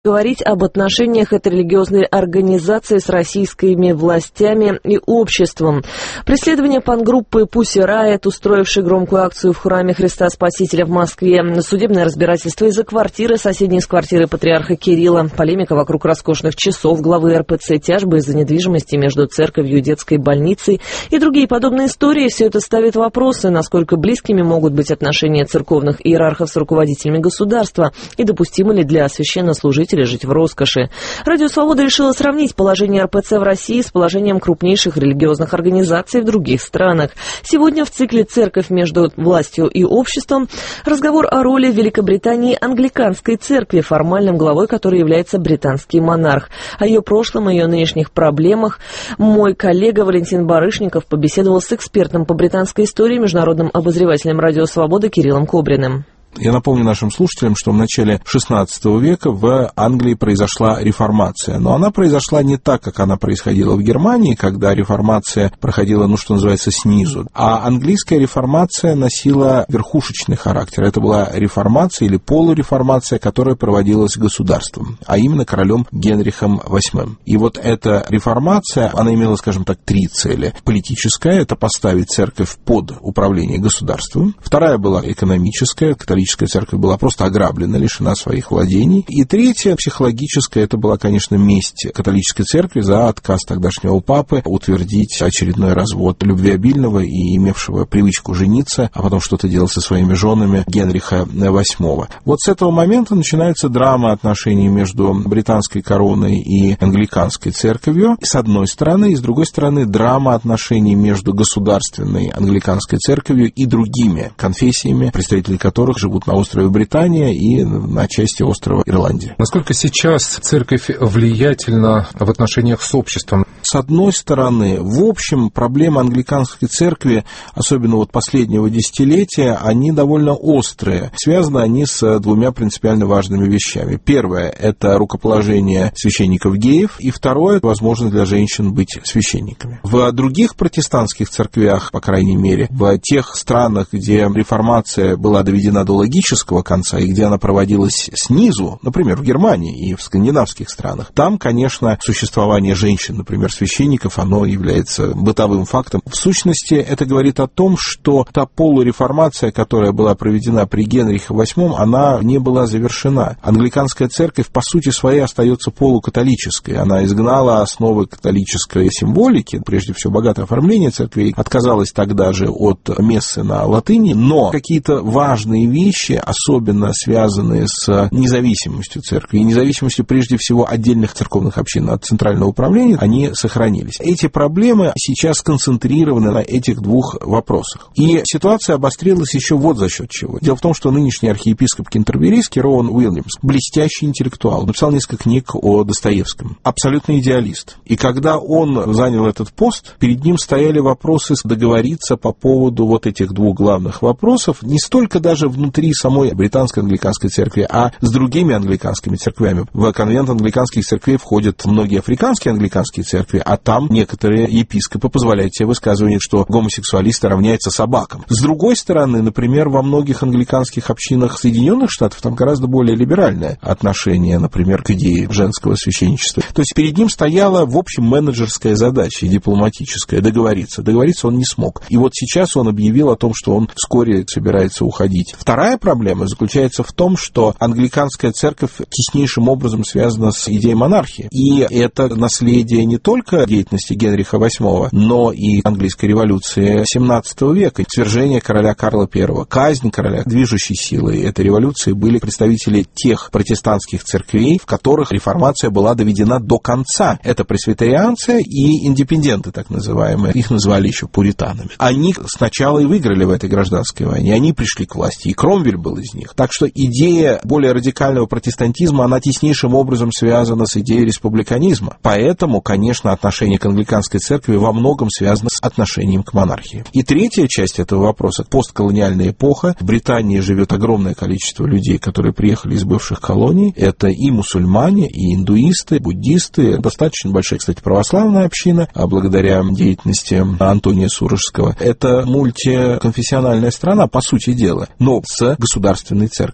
говорить об отношениях этой религиозной организации с российскими властями и обществом. Преследование панк-группы Pussy Riot, устроившей громкую акцию в храме Христа Спасителя в Москве, судебное разбирательство из-за квартиры, соседней с квартирой патриарха Кирилла, полемика вокруг роскошных часов главы РПЦ, тяжбы из-за недвижимости между церковью и детской больницей и другие подобные истории. Все это ставит вопросы, насколько близкими могут быть отношения церковных иерархов с руководителями государства и допустимо ли для священнослужителей жить в роскоши. Радио «Свобода» решила сравнить положение РПЦ в России с положением крупнейших религиозных организаций в других странах. Сегодня в цикле «Церковь между властью и обществом» разговор о роли Великобритании англиканской церкви, формальным главой которой является британский монарх. О ее прошлом и ее нынешних проблемах мой коллега Валентин Барышников побеседовал с экспертом по британской истории, международным обозревателем «Радио Свобода» Кириллом Кобриным. Я напомню нашим слушателям, что в начале XVI века в Англии произошла реформация. Но она произошла не так, как она происходила в Германии, когда реформация проходила, что называется, снизу. А английская реформация носила верхушечный характер. Это была реформация или полуреформация, которая проводилась государством, а именно королем Генрихом VIII. И вот эта реформация, она имела, скажем так, три цели. Политическая — это поставить церковь под управление государством. Вторая была экономическая, католическая церковь была просто ограблена, лишена своих владений. И третья, психологическая, это была, конечно, месть католической церкви за отказ тогдашнего папы утвердить очередной развод любвеобильного и имевшего привычку жениться, а потом что-то делать со своими женами Генриха VIII. Вот с этого момента начинается драма отношений между британской короной и англиканской церковью, с одной стороны, и с другой стороны драма отношений между государственной англиканской церковью и другими конфессиями, представители которых живут на острове Британия и на части острова Ирландия. Насколько сейчас церковь влиятельна в отношениях с обществом? С одной стороны, в общем, проблемы англиканской церкви, особенно вот последнего десятилетия, они довольно острые. Связаны они с двумя принципиально важными вещами. Первое – это рукоположение священников-геев, и второе – возможность для женщин быть священниками. В других протестантских церквях, по крайней мере, в тех странах, где реформация была доведена до логического конца и где она проводилась снизу, например, в Германии и в скандинавских странах, там, конечно, существование женщин, например, священников, оно является бытовым фактом. В сущности, это говорит о том, что та полуреформация, которая была проведена при Генрихе VIII, она не была завершена. Англиканская церковь, по сути своей, остается полукатолической. Она изгнала основы католической символики, прежде всего богатое оформление церквей, отказалась тогда же от мессы на латыни, но какие-то важные вещи, особенно связанные с независимостью церкви и независимостью, прежде всего, отдельных церковных общин от центрального управления, они сохранились. Эти проблемы сейчас сконцентрированы на этих двух вопросах. И ситуация обострилась еще вот за счет чего. Дело в том, что нынешний архиепископ Кентерберийский Роуэн Уильямс, блестящий интеллектуал, написал несколько книг о Достоевском, абсолютный идеалист. И когда он занял этот пост, перед ним стояли вопросы договориться по поводу вот этих двух главных вопросов, не столько даже внутри самой британской англиканской церкви, а с другими англиканскими церквями. В конвент англиканских церквей входят многие африканские англиканские церкви, а там некоторые епископы позволяют себе высказывание, что гомосексуалисты равняются собакам. С другой стороны, например, во многих англиканских общинах Соединенных Штатов там гораздо более либеральное отношение, например, к идее женского священничества. То есть перед ним стояла, в общем, менеджерская задача и дипломатическая — договориться. Договориться он не смог. И вот сейчас он объявил о том, что он вскоре собирается уходить. Вторая проблема заключается в том, что англиканская церковь теснейшим образом связана с идеей монархии. И это наследие не только деятельности Генриха VIII, но и английской революции XVII века, свержение короля Карла I, казнь короля. Движущей силой этой революции были представители тех протестантских церквей, в которых реформация была доведена до конца. Это пресвитерианцы и индепенденты, так называемые. Их называли еще пуританами. Они сначала и выиграли в этой гражданской войне. Они пришли к власти, и Кромвель был из них. Так что идея более радикального протестантизма, она теснейшим образом связана с идеей республиканизма. Поэтому, конечно, отношение к англиканской церкви во многом связано с отношением к монархии. И третья часть этого вопроса — постколониальная эпоха. В Британии живет огромное количество людей, которые приехали из бывших колоний. Это и мусульмане, и индуисты, буддисты. Достаточно большая, кстати, православная община, благодаря деятельности Антония Сурожского. Это мультиконфессиональная страна, по сути дела, но с государственной церковью.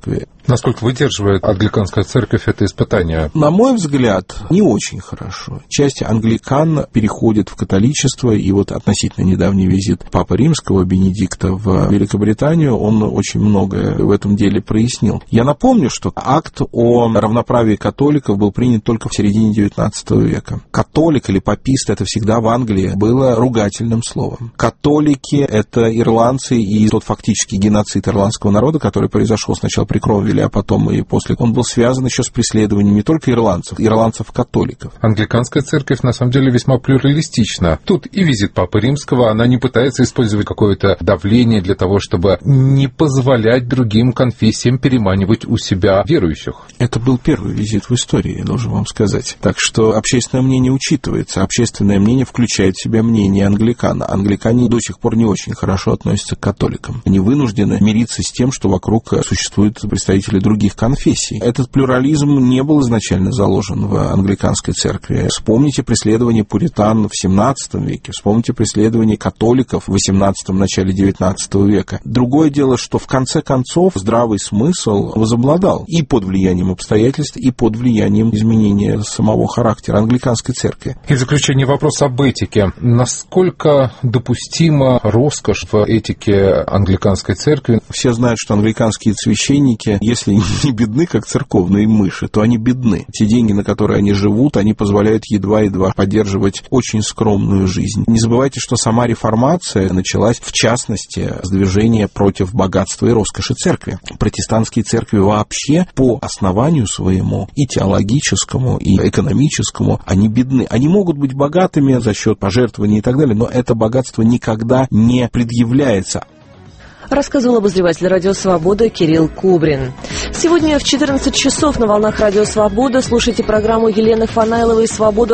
Насколько выдерживает англиканская церковь это испытание? На мой взгляд, не очень хорошо. Часть англикан переходит в католичество, и вот относительно недавний визит Папы Римского Бенедикта в Великобританию, он очень многое в этом деле прояснил. Я напомню, что акт о равноправии католиков был принят только в середине XIX века. Католик или папист — это всегда в Англии было ругательным словом. Католики — это ирландцы, и тот фактически геноцид ирландского народа, который произошел сначала при Кромвеле, а потом и после, он был связан еще с преследованием не только ирландцев-католиков. Англиканская церковь на самом деле весьма плюралистична. Тут и визит Папы Римского, она не пытается использовать какое-то давление для того, чтобы не позволять другим конфессиям переманивать у себя верующих. Это был первый визит в истории, я должен вам сказать. Так что общественное мнение учитывается. Общественное мнение включает в себя мнение англикан. Англикане до сих пор не очень хорошо относятся к католикам. Они вынуждены мириться с тем, что вокруг существуют представители других конфессий. Этот плюрализм не был изначально заложен в англиканской церкви. Вспомните преследование пуритан в XVII веке, вспомните преследование католиков в XVIII, начале XIX века. Другое дело, что в конце концов здравый смысл возобладал и под влиянием обстоятельств, и под влиянием изменения самого характера англиканской церкви. И в заключение вопрос об этике. Насколько допустима роскошь в этике англиканской церкви? Все знают, что англиканские священники, если не бедны, как церковные мыши, то они бедны. Те деньги, на которые они живут, они позволяют едва-едва поддерживать очень скромную жизнь. Не забывайте, что сама реформация началась, в частности, с движения против богатства и роскоши церкви. Протестантские церкви вообще по основанию своему и теологическому, и экономическому, они бедны. Они могут быть богатыми за счет пожертвований и так далее, но это богатство никогда не предъявляется. Рассказывал обозреватель «Радио Свобода» Кирилл Кубрин. Сегодня в 14 часов на волнах «Радио Свобода» слушайте программу Елены Фанайловой «Свобода